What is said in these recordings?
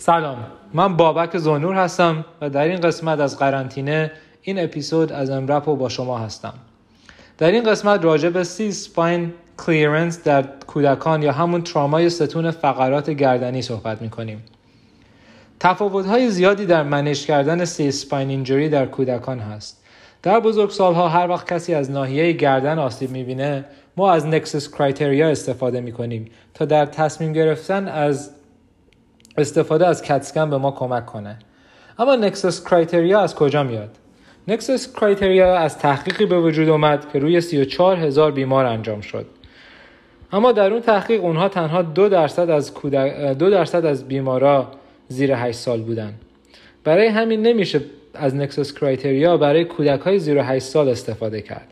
سلام، من بابک زونور هستم و در این قسمت از قرنطینه این اپیزود از امرپو با شما هستم. در این قسمت راجع به سی سپاین کلیرنس در کودکان یا همون ترامای ستون فقرات گردنی صحبت می‌کنیم. تفاوت‌های زیادی در منیج کردن سی سپاین اینجری در کودکان هست. در بزرگسال‌ها هر وقت کسی از ناحیه گردن آسیب می‌بینه، ما از نکسس کرایتریا استفاده می‌کنیم تا در تصمیم گرفتن از استفاده از کتسکن به ما کمک کنه. اما نکسس کرایتریا از کجا میاد؟ نکسس کرایتریا از تحقیقی به وجود اومد که روی 34,000 بیمار انجام شد. اما در اون تحقیق اونها تنها 2% از بیمارا زیر 8 سال بودن. برای همین نمیشه از نکسس کرایتریا برای کودک‌های زیر 8 سال استفاده کرد.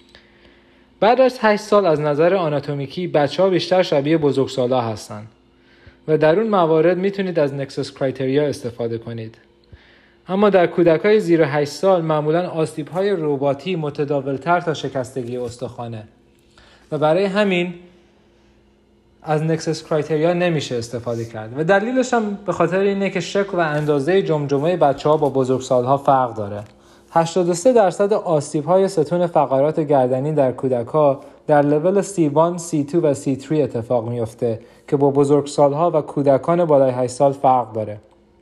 بعد از 8 سال از نظر آناتومیکی بچه‌ها بیشتر شبیه بزرگسالا هستن و در اون موارد میتونید از نکسس کرایتریا استفاده کنید. اما در کودک‌های زیر 8 سال معمولاً آسیب‌های رباطی متداول‌تر تا شکستگی استخوانه و برای همین از نکسس کرایتریا نمیشه استفاده کرد و دلیلش هم به خاطر اینه که شکل و اندازه جمجمه بچه‌ها با بزرگسال‌ها فرق داره. 83% آسیب‌های ستون فقرات گردنی در کودک‌ها در لول C1, C2 و C3 اتفاق میفته که با بزرگسال‌ها و کودکان بالای 8 سال فرق داره.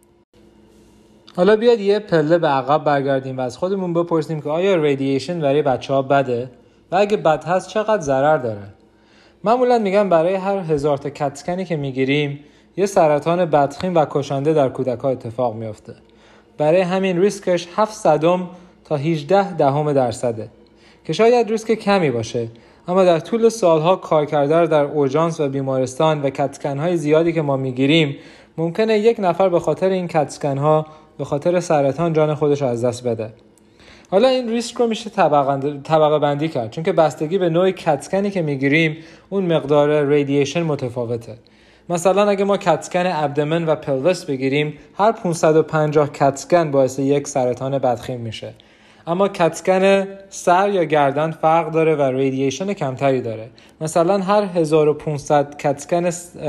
حالا بیاد یه پله به عقب برگردیم و از خودمون بپرسیم که آیا ریدییشن برای بچه‌ها بده و اگه بد هست چقدر ضرر داره؟ معمولاً میگن برای هر 1000 تا کتسکنی که میگیریم یه سرطان بدخیم و کشنده در کودک‌ها اتفاق میفته. برای همین ریسکش 7 تا 18% که شاید ریسک کمی باشه، اما در طول سالها کار کردن در اورژانس و بیمارستان و کتسکن‌های زیادی که ما میگیریم ممکنه یک نفر به خاطر این کتسکن‌ها به خاطر سرطان جان خودش رو از دست بده. حالا این ریسک رو میشه طبقه بندی کرد، چون که بستگی به نوع کتسکنی که میگیریم اون مقدار ریدییشن متفاوته. مثلا اگه ما کتسکن ابدمن و پلوس بگیریم، هر 550 کتسکن باعث یک سرطان بدخیم میشه. اما کتسکن سر یا گردن فرق داره و ریدییشن کمتری داره. مثلا هر 1500 کتسکن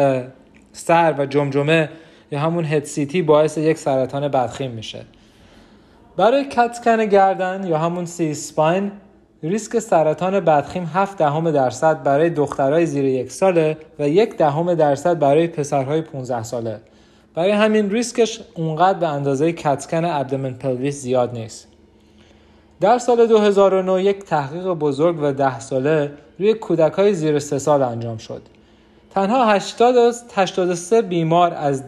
سر و جمجمه یا همون هد سی تی باعث یک سرطان بدخیم میشه. برای کتسکن گردن یا همون سی سپاین ریسک سرطان بدخیم 0.7% برای دخترای زیر 1 ساله و 0.1% برای پسرهای 15 ساله. برای همین ریسکش اونقدر به اندازه کتسکن ابدمن پلویس زیاد نیست. در سال 2009 یک تحقیق بزرگ و 10 ساله روی کودکای زیر 3 سال انجام شد. تنها 83 بیمار از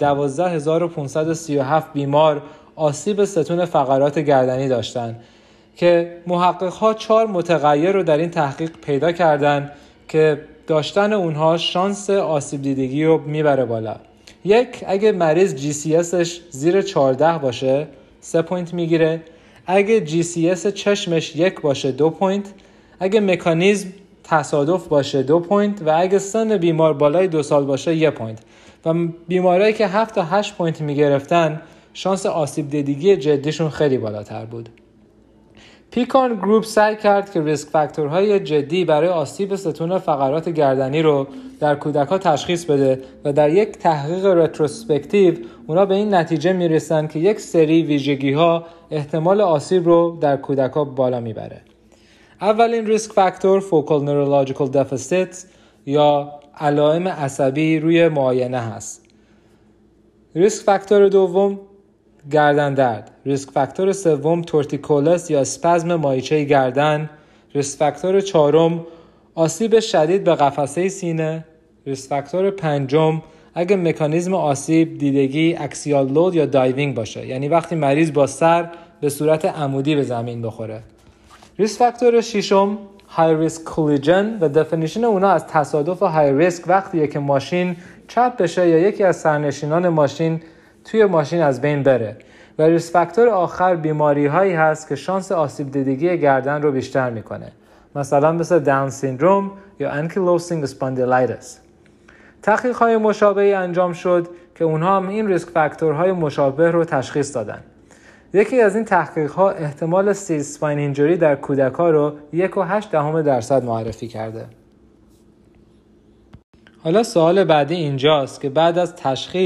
12537 بیمار آسیب ستون فقرات گردنی داشتند که محقق‌ها 4 متغیر رو در این تحقیق پیدا کردن که داشتن اونها شانس آسیب دیدگی رو میبره بالا. 1، اگه مریض GCSش زیر 14 باشه 3 پوینت میگیره. اگه GCS چشمش 1 باشه 2 پوینت. اگه مکانیزم تصادف باشه 2 پوینت و اگه سن بیمار بالای 2 سال باشه 1 پوینت. و بیمارایی که 7 تا 8 پوینت میگرفتن شانس آسیب دیدگی جدیشون خیلی بالاتر بود. پیکان گروپ سعی کرد که ریسک فاکتورهای جدی برای آسیب ستون فقرات گردنی رو در کودک‌ها تشخیص بده و در یک تحقیق رتروسپکتیو اونا به این نتیجه میرسن که یک سری ویژگی‌ها احتمال آسیب رو در کودک‌ها بالا میبره. اولین ریسک فاکتور فوکال نورولوژیکال دفیسیت یا علائم عصبی روی معاینه هست. ریسک فاکتور دوم گردن درد. ریسک فاکتور سوم تورتیکولس یا اسپازم مایچه گردن. ریسک فاکتور چهارم آسیب شدید به قفسه سینه. ریسک فاکتور پنجم اگه مکانیزم آسیب دیدگی اکسیال لود یا دایوینگ باشه، یعنی وقتی مریض با سر به صورت عمودی به زمین بخوره. ریسک فاکتور ششم های ریسک کولیژن و دفینیشن اونا از تصادف های ریسک وقتیه که ماشین چپ بشه یا یکی از سرنشینان ماشین توی ماشین از بین بره. و ریسک فاکتور آخر بیماری هایی هست که شانس آسیب دیدگی گردن رو بیشتر میکنه، مثلا مثل داون سیندروم یا انکیلوسینگ اسپاندیلایتس. تحقیق های مشابهی انجام شد که اونها هم این ریسک فاکتورهای مشابه رو تشخیص دادن. یکی از این تحقیق ها احتمال سی سپاین اینجری در کودک‌ها رو 1.8% معرفی کرده. حالا سوال بعدی اینجاست که بعد از تشخیص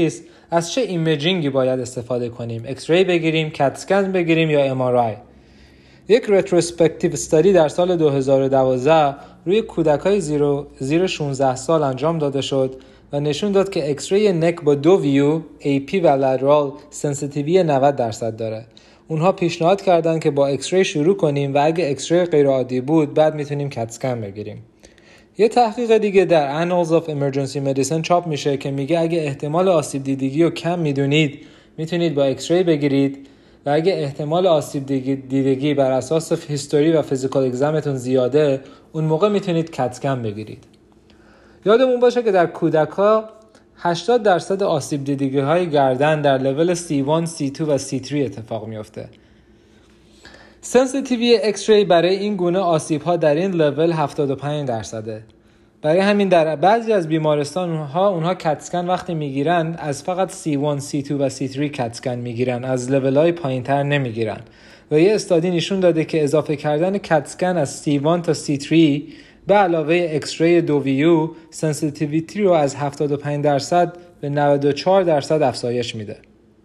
از چه ایمیجینگی باید استفاده کنیم؟ اکسری بگیریم، کت اسکن بگیریم یا MRI؟ یک رتروسپکتیو استادی در سال 2012 روی کودکای زیر 16 سال انجام داده شد و نشون داد که اکسری نک با 2 ویو AP و لترال سنسیتیوی 90% داره. اونها پیشنهاد کردن که با اکسری شروع کنیم و اگه اکسری غیر عادی بود بعد میتونیم کت اسکن بگیریم. یه تحقیق دیگه در Annals of Emergency Medicine چاپ میشه که میگه اگه احتمال آسیب دیدگی رو کم میدونید میتونید با اکسری بگیرید و اگه احتمال آسیب دیدگی بر اساس هیستوری و فیزیکال اگزمتون زیاده اون موقع میتونید کت اسکن بگیرید. یادمون باشه که در کودک‌ها 80% آسیب دیدگی های گردن در لول C1, C2 و C3 اتفاق میفته. سنسیتیوی اکسری برای این گونه آسیب ها در این لول 75%. برای همین در بعضی از بیمارستان اونها کت اسکن وقتی میگیرن از فقط C1, C2 و C3 کت اسکن میگیرن، از لول های پایین‌تر نمیگیرن. و یه استادی نشون داده که اضافه کردن کت اسکن از C1 تا C3 به علاوه اکسری 2 ویو سنسیتیویتی رو از 75% به 94% افزایش میده.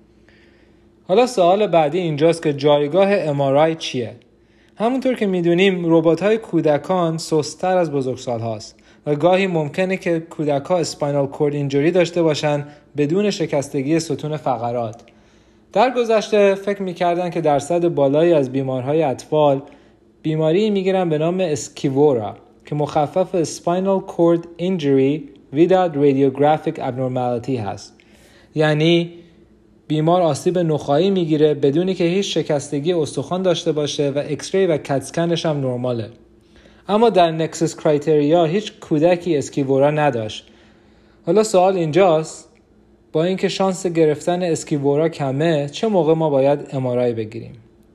حالا سوال بعدی اینجاست که جایگاه MRI چیه؟ همونطور که میدونیم ربات‌های کودکان سست‌تر از بزرگسال هاست و گاهی ممکنه که کودک‌ها اسپاینال کورد اینجوری داشته باشن بدون شکستگی ستون فقرات. در گذشته فکر میکردن که درصد بالایی از بیمارهای اطفال بیماری میگیرن به نام اسکیوورا که مخفف اسپاینال کورد اینجری without radiographic abnormality هست. یعنی بیمار آسیب نخاعی میگیره بدونی که هیچ شکستگی استخوان داشته باشه و اکسری و کت اسکنش هم نرماله. اما در نکسس کرایتریا هیچ کودکی اسکیوورا نداشت. حالا سوال اینجاست با اینکه شانس گرفتن اسکیوورا کمه چه موقع ما باید MRI بگیریم؟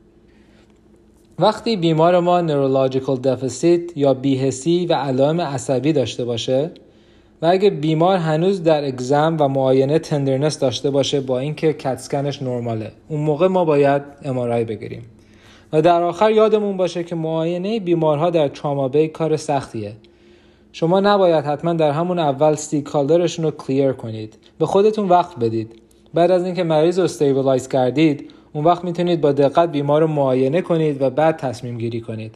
وقتی بیمار ما نورولوژیکال دفیسیت یا بی‌حسی و علائم عصبی داشته باشه و اگه بیمار هنوز در اگزم و معاینه تندرنس داشته باشه با اینکه کت اسکنش نرماله، اون موقع ما باید MRI بگیریم. و در آخر یادمون باشه که معاینه بیمارها در تراما بی کار سختیه. شما نباید حتما در همون اول سی کالدرشون رو کلیر کنید. به خودتون وقت بدید. بعد از اینکه مریض رو استیبلایز کردید، اون وقت میتونید با دقت بیمار رو معاینه کنید و بعد تصمیم گیری کنید.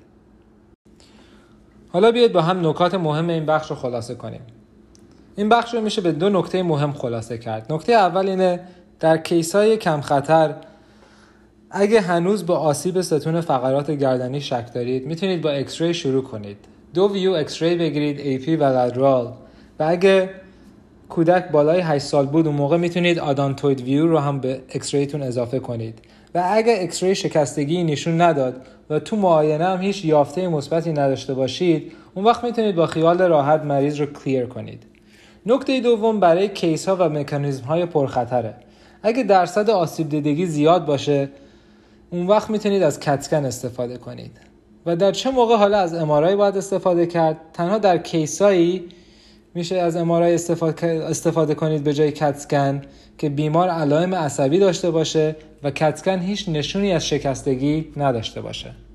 حالا بیاید با هم نکات مهم این بخش رو خلاصه کنیم. این بخش رو میشه به 2 نکته مهم خلاصه کرد. نکته اول اینه در کیس‌های کم خطر اگه هنوز به آسیب ستون فقرات گردنی شک دارید میتونید با اکسری شروع کنید. 2 ویو اکسری بگیرید AP و لترال و اگه کودک بالای 8 سال بود اون موقع میتونید آدانتوید ویو رو هم به اکسریتون اضافه کنید. و اگه اکسری شکستگی نشون نداد و تو معاینه هم هیچ یافته مثبتی نداشته باشید اون وقت میتونید با خیال راحت مریض رو کلیر کنید. نکته دوم برای کیس ها و مکانیزم های پرخطره. اگه درصد آسیب دیدگی زیاد باشه اون وقت میتونید از کت اسکن استفاده کنید. و در چه موقع حالا از MRI باید استفاده کرد؟ تنها در کیسایی میشه از MRI استفاده کنید به جای کت اسکن که بیمار علائم عصبی داشته باشه و کت اسکن هیچ نشونی از شکستگی نداشته باشه.